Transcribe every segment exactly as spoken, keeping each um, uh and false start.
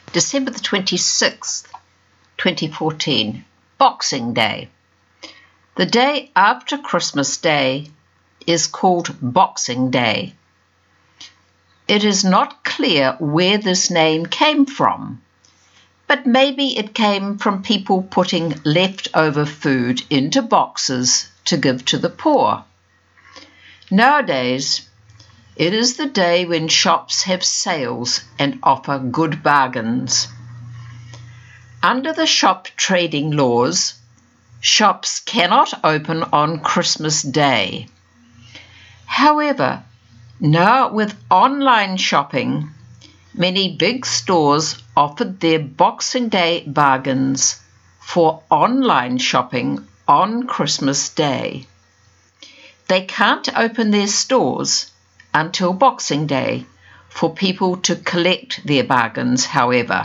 December the twenty-sixth, twenty fourteen, Boxing Day. The day after Christmas Day is called Boxing Day. It is not clear where this name came from, but maybe it came from people putting leftover food into boxes to give to the poor. Nowadays, it is the day when shops have sales and offer good bargains. Under the shop trading laws, shops cannot open on Christmas Day. However, now with online shopping, many big stores offered their Boxing Day bargains for online shopping on Christmas Day. They can't open their stores until Boxing Day for people to collect their bargains, however.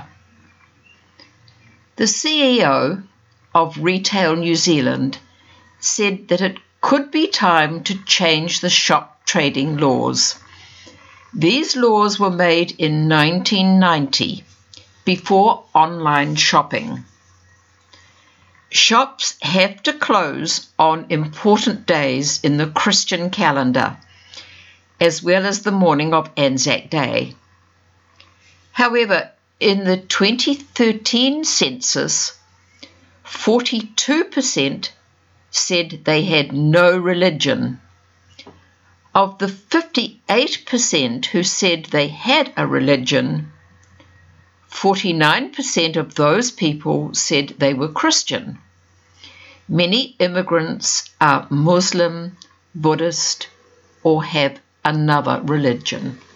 The C E O of Retail New Zealand said that it could be time to change the shop trading laws. These laws were made in nineteen ninety, before online shopping. Shops have to close on important days in the Christian calendar, as well as the morning of Anzac Day. However, in the twenty thirteen census, forty-two percent said they had no religion. Of the fifty-eight percent who said they had a religion, forty-nine percent of those people said they were Christian. Many immigrants are Muslim, Buddhist, or have another religion.